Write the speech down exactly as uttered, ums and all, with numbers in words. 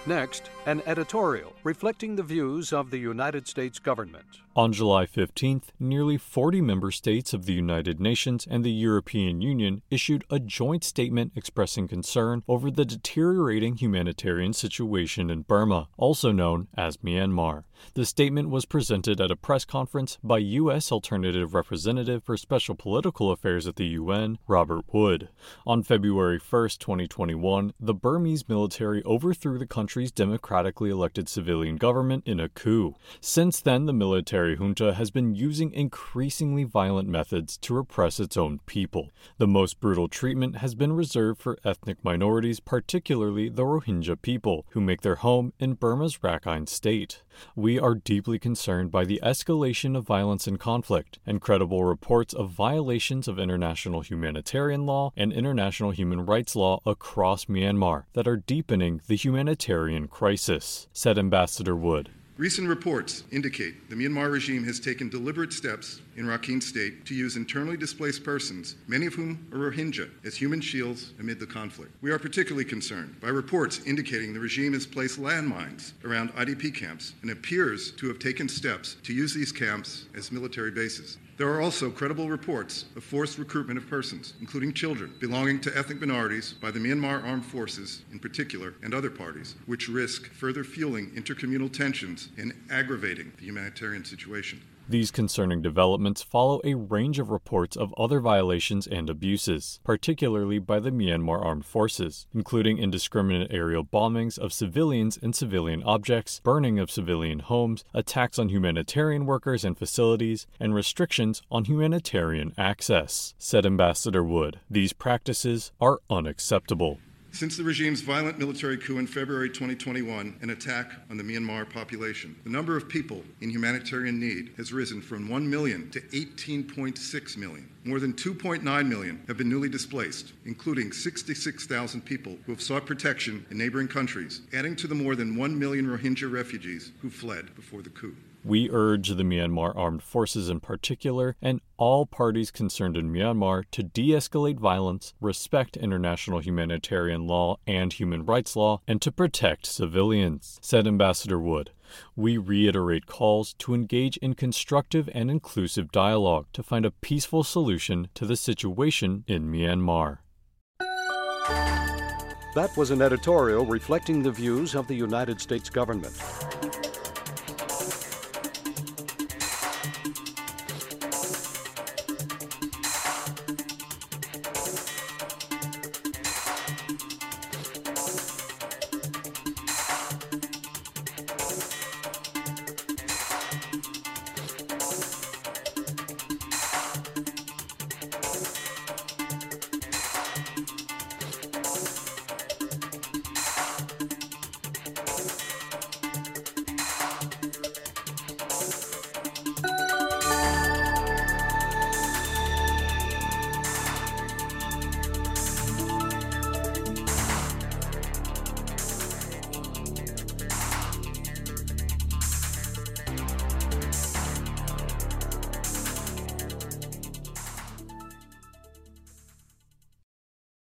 Next, an editorial reflecting the views of the United States government. On July fifteenth, nearly forty member states of the United Nations and the European Union issued a joint statement expressing concern over the deteriorating humanitarian situation in Burma, also known as Myanmar. The statement was presented at a press conference by U S Alternative Representative for Special Political Affairs at the U N, Robert Wood. On February first, twenty twenty-one, the Burmese military overthrew the country's democratically elected civilian government in a coup. Since then, the military junta has been using increasingly violent methods to repress its own people. The most brutal treatment has been reserved for ethnic minorities, particularly the Rohingya people, who make their home in Burma's Rakhine state. We are deeply concerned by the escalation of violence and conflict, and credible reports of violations of international humanitarian law and international human rights law across Myanmar that are deepening the humanitarian crisis, said Ambassador Wood. Recent reports indicate the Myanmar regime has taken deliberate steps in Rakhine State to use internally displaced persons, many of whom are Rohingya, as human shields amid the conflict. We are particularly concerned by reports indicating the regime has placed landmines around I D P camps and appears to have taken steps to use these camps as military bases. There are also credible reports of forced recruitment of persons, including children, belonging to ethnic minorities by the Myanmar Armed Forces in particular and other parties, which risk further fueling intercommunal tensions and aggravating the humanitarian situation. These concerning developments follow a range of reports of other violations and abuses, particularly by the Myanmar Armed Forces, including indiscriminate aerial bombings of civilians and civilian objects, burning of civilian homes, attacks on humanitarian workers and facilities, and restrictions on humanitarian access, said Ambassador Wood. These practices are unacceptable. Since the regime's violent military coup in February twenty twenty-one, an attack on the Myanmar population, the number of people in humanitarian need has risen from one million to eighteen point six million. More than two point nine million have been newly displaced, including sixty-six thousand people who have sought protection in neighboring countries, adding to the more than one million Rohingya refugees who fled before the coup. We urge the Myanmar Armed Forces in particular and all parties concerned in Myanmar to de-escalate violence, respect international humanitarian law and human rights law, and to protect civilians, said Ambassador Wood. We reiterate calls to engage in constructive and inclusive dialogue to find a peaceful solution to the situation in Myanmar. That was an editorial reflecting the views of the United States government.